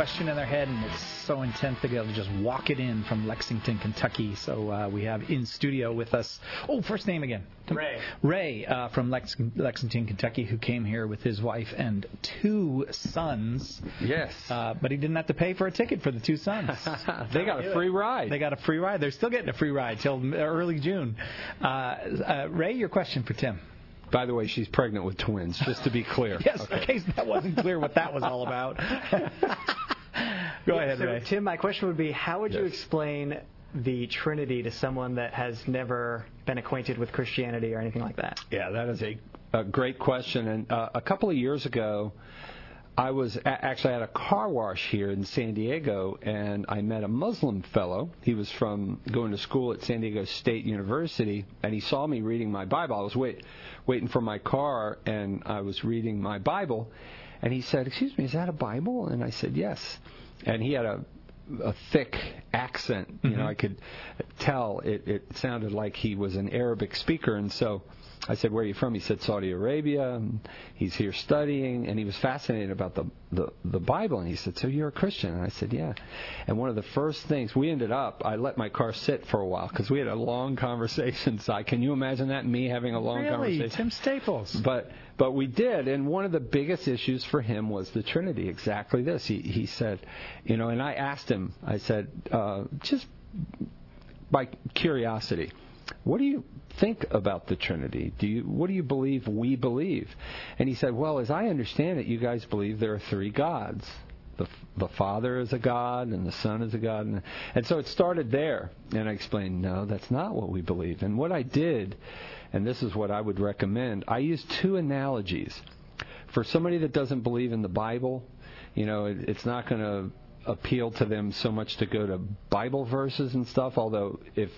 question in their head, and it's so intense they're able to just walk it in from Lexington, Kentucky. So we have in studio with us, first name again? Ray. Ray from Lexington, Kentucky, who came here with his wife and 2 sons. Yes. But he didn't have to pay for a ticket for the 2 sons. They got a free ride. They got a free ride. They're still getting a free ride till early June. Ray, your question for Tim. By the way, she's pregnant with twins, just to be clear. Yes, okay. In case that wasn't clear what that was all about. Go ahead, Ray. Tim, my question would be, how would you explain the Trinity to someone that has never been acquainted with Christianity or anything like that? Yeah, that is a great question. And a couple of years ago, I was actually at a car wash here in San Diego, and I met a Muslim fellow. He was from going to school at San Diego State University, and he saw me reading my Bible. I was waiting for my car, and I was reading my Bible, and he said, "Excuse me, is that a Bible?" And I said, "Yes." And he had a thick accent. You know, I could tell it sounded like he was an Arabic speaker, and so I said, "Where are you from?" He said, "Saudi Arabia." He's here studying, and he was fascinated about the Bible. And he said, "So you're a Christian?" And I said, "Yeah." And one of the first things, I let my car sit for a while because we had a long conversation. So can you imagine that, me having a long conversation? Really? Tim Staples. But we did, and one of the biggest issues for him was the Trinity, exactly this. He said, and I asked him, I said, just by curiosity, what do you think about the Trinity? What do you believe we believe? And he said, well, as I understand it, you guys believe there are 3 gods. The Father is a God, and the Son is a God. And so it started there. And I explained, no, that's not what we believe. And what I did, and this is what I would recommend, I used 2 analogies. For somebody that doesn't believe in the Bible, it's not going to appeal to them so much to go to Bible verses and stuff, although if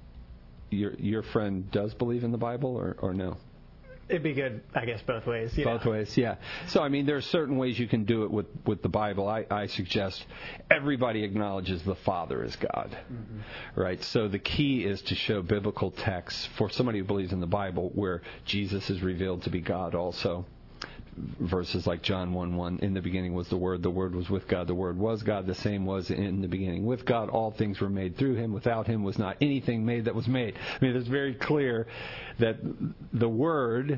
your friend does believe in the Bible or no? It'd be good, I guess, both ways. Yeah. Both ways, yeah. So, there are certain ways you can do it with the Bible. I suggest everybody acknowledges the Father is God, right? So the key is to show biblical texts for somebody who believes in the Bible where Jesus is revealed to be God also. Verses like John 1:1, in the beginning was the Word was with God, the Word was God, the same was in the beginning with God, all things were made through Him, without Him was not anything made that was made. It's very clear that the Word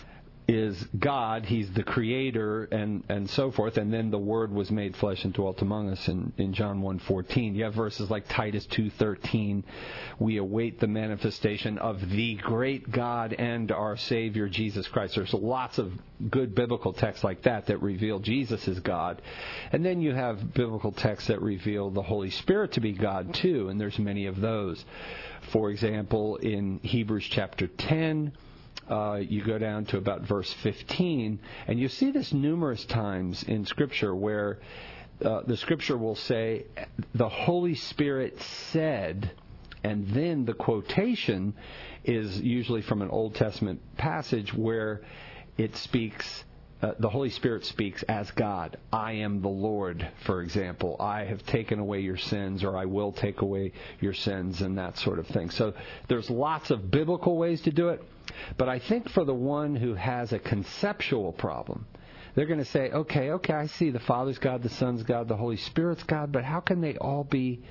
is God, He's the Creator, and so forth, and then the Word was made flesh and dwelt among us in John 1:14. You have verses like Titus 2:13, we await the manifestation of the great God and our Savior Jesus Christ. There's lots of good biblical texts like that reveal Jesus is God. And then you have biblical texts that reveal the Holy Spirit to be God too, and there's many of those. For example, in Hebrews chapter 10, you go down to about verse 15, and you see this numerous times in Scripture where the Scripture will say, the Holy Spirit said, and then the quotation is usually from an Old Testament passage where it speaks, the Holy Spirit speaks as God. I am the Lord, for example. I have taken away your sins, or I will take away your sins, and that sort of thing. So there's lots of biblical ways to do it. But I think for the one who has a conceptual problem, they're going to say, okay, I see the Father's God, the Son's God, the Holy Spirit's God, but how can they all be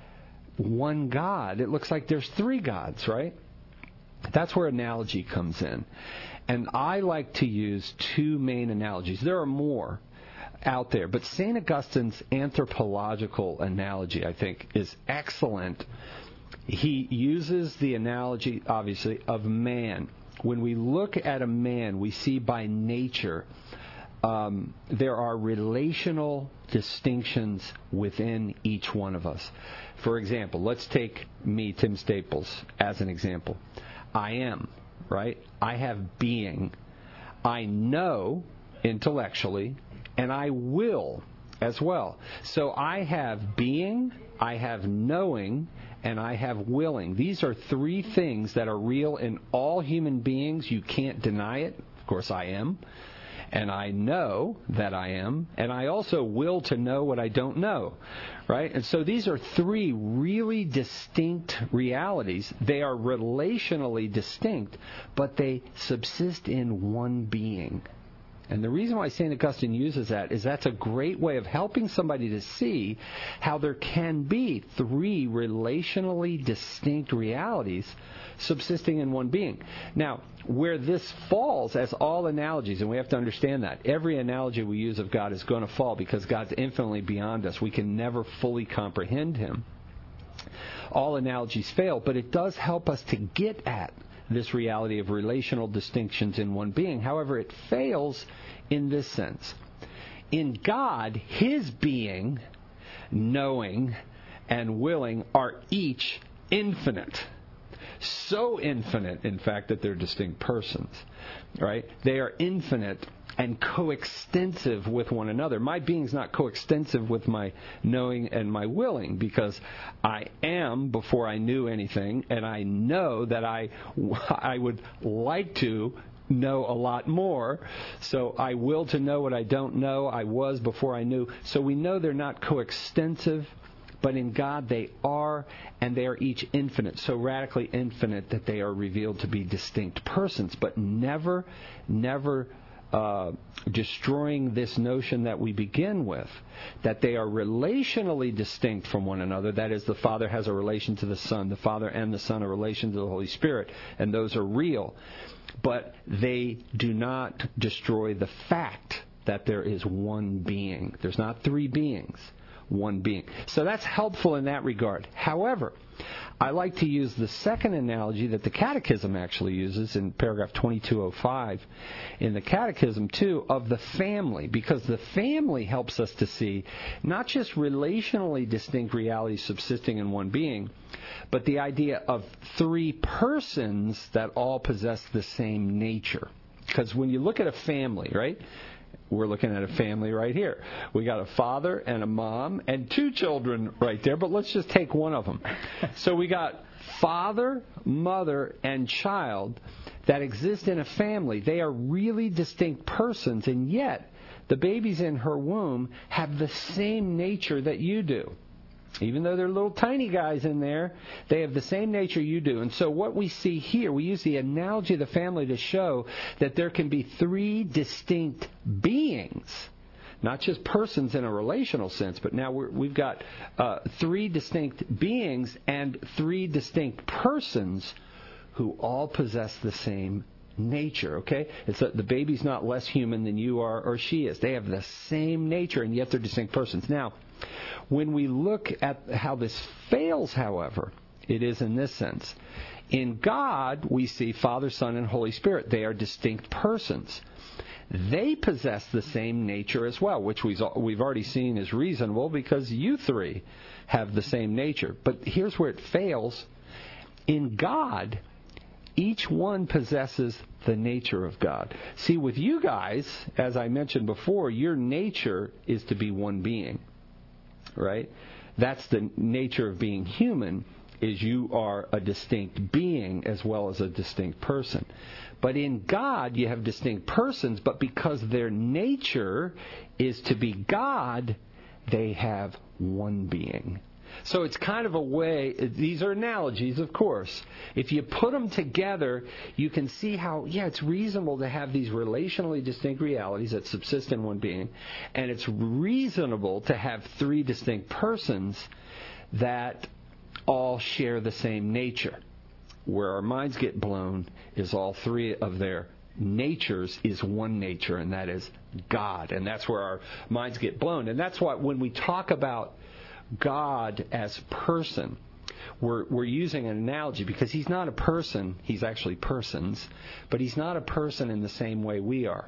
one God? It looks like there's 3 gods, right? That's where analogy comes in. And I like to use 2 main analogies. There are more out there, but St. Augustine's anthropological analogy, I think, is excellent. He uses the analogy, obviously, of man. When we look at a man, we see by nature there are relational distinctions within each one of us. For example, let's take me, Tim Staples, as an example. I am, right? I have being. I know intellectually, and I will as well. So I have being, I have knowing, and I have willing. These are 3 things that are real in all human beings. You can't deny it. Of course, I am. And I know that I am. And I also will to know what I don't know. Right? And so these are 3 really distinct realities. They are relationally distinct, but they subsist in one being. And the reason why St. Augustine uses that is that's a great way of helping somebody to see how there can be three relationally distinct realities subsisting in one being. Now, where this falls, as all analogies, and we have to understand that, every analogy we use of God is going to fall because God's infinitely beyond us. We can never fully comprehend Him. All analogies fail, but it does help us to get at this reality of relational distinctions in one being. However, it fails in this sense. In God, His being, knowing, and willing are each infinite. So infinite, in fact, that they're distinct persons. Right? They are infinite and coextensive with one another. My being's not coextensive with my knowing and my willing, because I am before I knew anything, and I know that I would like to know a lot more. So I will to know what I don't know. I was before I knew. So we know they're not coextensive. But in God they are, and they are each infinite, so radically infinite that they are revealed to be distinct persons, but never destroying this notion that we begin with, that they are relationally distinct from one another. That is, the Father has a relation to the Son, the Father and the Son a relation to the Holy Spirit, and those are real. But they do not destroy the fact that there is one being. There's not three beings. One being. So that's helpful in that regard. However, I like to use the second analogy that the Catechism actually uses in paragraph 2205 in the Catechism too, of the family, because the family helps us to see not just relationally distinct realities subsisting in one being, but the idea of three persons that all possess the same nature. Because when you look at a family, right? We're looking at a family right here. We got a father and a mom and two children right there, but let's just take one of them. So we got father, mother, and child that exist in a family. They are really distinct persons, and yet the babies in her womb have the same nature that you do. Even though they're little tiny guys in there, they have the same nature you do. And so what we see here, we use the analogy of the family to show that there can be three distinct beings, not just persons in a relational sense, but now we've got three distinct beings and three distinct persons who all possess the same nature, okay? It's the baby's not less human than you are or she is. They have the same nature, and yet they're distinct persons. Now, when we look at how this fails, however, it is in this sense. In God, we see Father, Son, and Holy Spirit. They are distinct persons. They possess the same nature as well, which we've already seen is reasonable because you three have the same nature. But here's where it fails. In God, each one possesses the nature of God. See, with you guys, as I mentioned before, your nature is to be one being, right? That's the nature of being human, is you are a distinct being as well as a distinct person. But in God, you have distinct persons, but because their nature is to be God, they have one being. So it's kind of a way, these are analogies, of course. If you put them together, you can see how, it's reasonable to have these relationally distinct realities that subsist in one being, and it's reasonable to have three distinct persons that all share the same nature. Where our minds get blown is all three of their natures is one nature, and that is God. And that's where our minds get blown. And that's why when we talk about God as person, we're using an analogy because he's not a person. He's actually persons, but he's not a person in the same way we are.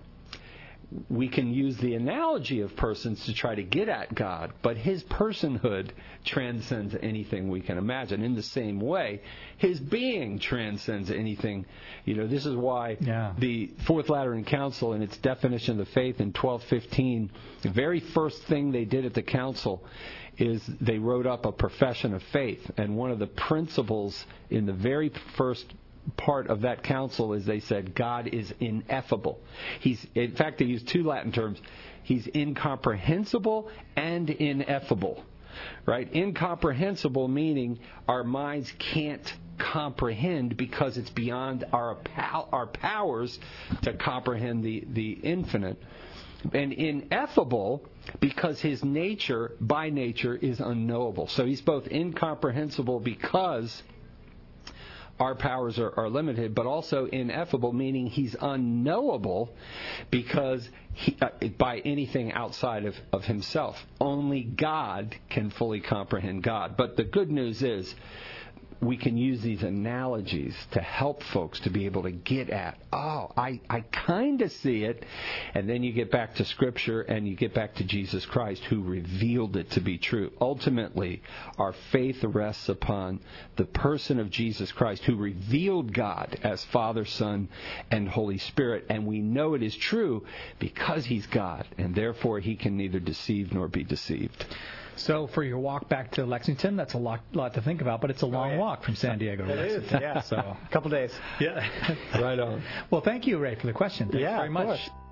We can use the analogy of persons to try to get at God, but his personhood transcends anything we can imagine. In the same way, his being transcends anything. This is why the Fourth Lateran Council, in its definition of the faith in 1215, the very first thing they did at the council is they wrote up a profession of faith. And one of the principles in the very first part of that council is they said God is ineffable. In fact, they used two Latin terms. He's incomprehensible and ineffable. Right? Incomprehensible meaning our minds can't comprehend because it's beyond our powers to comprehend the infinite. And ineffable because his nature, by nature, is unknowable. So he's both incomprehensible because our powers are limited, but also ineffable, meaning he's unknowable because by anything outside of himself. Only God can fully comprehend God. But the good news is we can use these analogies to help folks to be able to get at, I kind of see it. And then you get back to Scripture and you get back to Jesus Christ who revealed it to be true. Ultimately, our faith rests upon the person of Jesus Christ who revealed God as Father, Son, and Holy Spirit. And we know it is true because he's God, and therefore he can neither deceive nor be deceived. So for your walk back to Lexington, that's a lot to think about, but it's a long walk from San Diego to Lexington. It is, yeah. So a couple days. Yeah. Right on. Well, thank you, Ray, for the question. Thanks very much. Of course.